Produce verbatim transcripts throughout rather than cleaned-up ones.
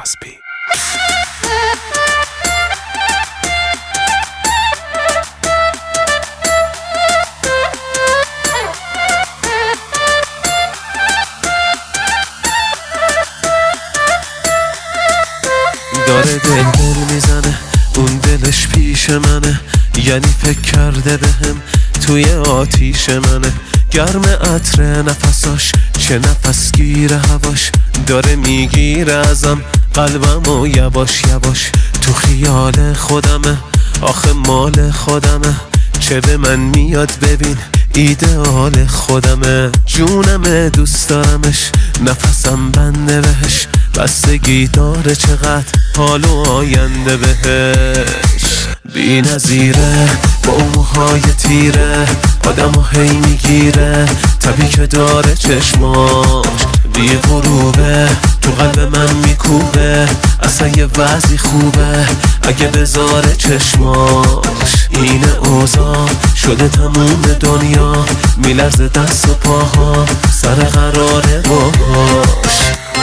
کاسبی. داره دل دل میزنه، اون دلش پیش منه، یعنی فکر کرده بهم توی آتیش منه. گرم عطر نفساش، چه نفس گیره هواش، داره میگیره ازم قلبم و یواش یواش. تو خیال خودمه، آخه مال خودمه، چه به من میاد ببین ایدئال خودمه. جونمه دوست دارمش، نفسم بنده بهش، بستگی داره چقدر حال و آینده بهش. بی نظیره با اون موهای تیره، آدم و هی میگیره، طبی که داره چشماش بی غروبه، تو قلب من میکوبه، اصلا یه وضعی خوبه اگه بذاره چشماش. این اوضاع شده تموم دنیا، میلرزه دست و پاها، سر قراره باهاش.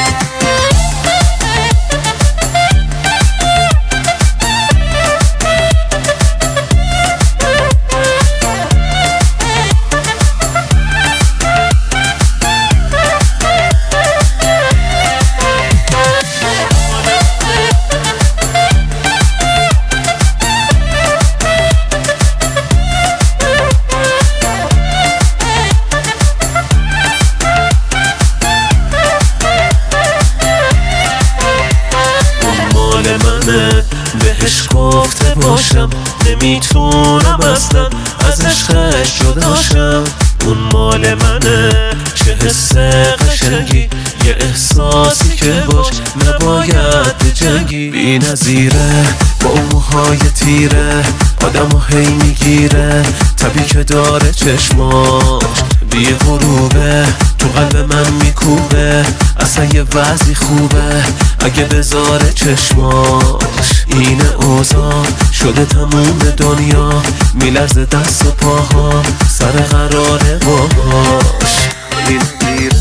بهش گفته باشم نمیتونم اصلا از عشقش جداشم. اون مال منه، چه حس قشنگی، یه احساسی که باش نباید بجنگی. بی نظیره با اون موهای تیره، آدم و هی میگیره، طبی که داره چشماش بی غروبه، تو قلب من میکوبه، اصلا یه وضعی خوبه اگه بذاره چشماش. این اوضاع شده تموم دنیا، میلرزه دست و پاها، سر قراره باهاش. این نظیره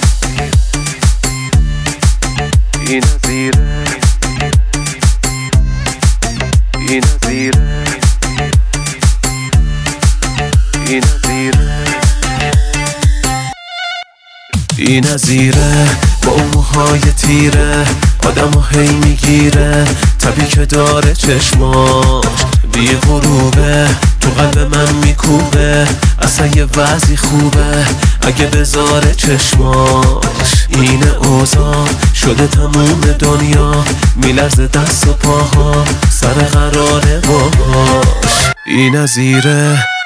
این نظیره این نظیره این نظیره این نظیره با اون موهای تیره، آدم و هی میگیره، طبی که داره چشماش بی غروبه، تو قلب من میکوبه، اصلا یه وضعی خوبه اگه بذاره چشماش. این اوضاع شده تموم دنیا، میلرزه دست و پاها، سر قراره باهاش. این نظیره